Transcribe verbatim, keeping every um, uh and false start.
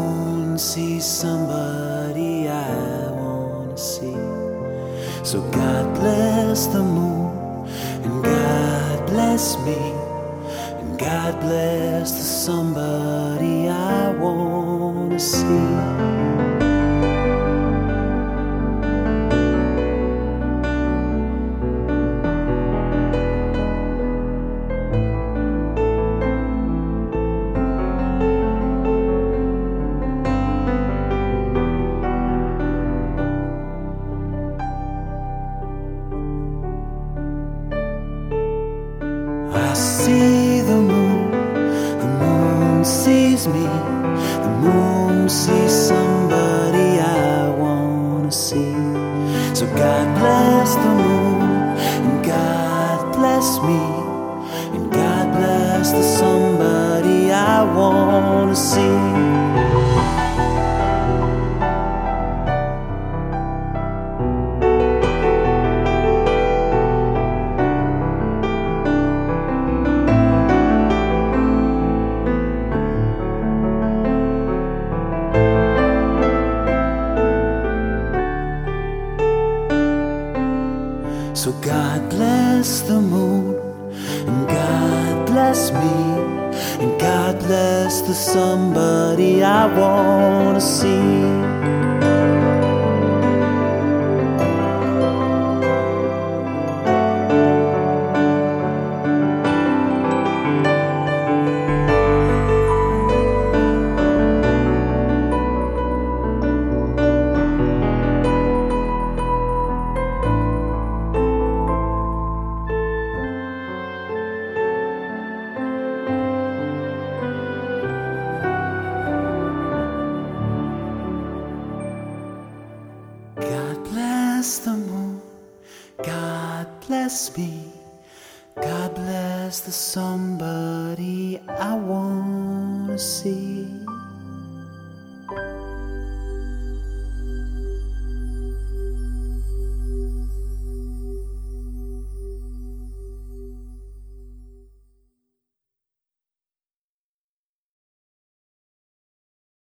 moon sees somebody I wanna see. So God bless the moon, and God bless me, and God bless the somebody I wanna see. I see the moon, the moon sees me, the moon sees somebody I wanna see. So God bless the moon, and God bless me, and God bless the somebody I wanna see. So God bless the moon, and God bless me, and God bless the somebody I wanna see. God bless the moon, God bless me, God bless the somebody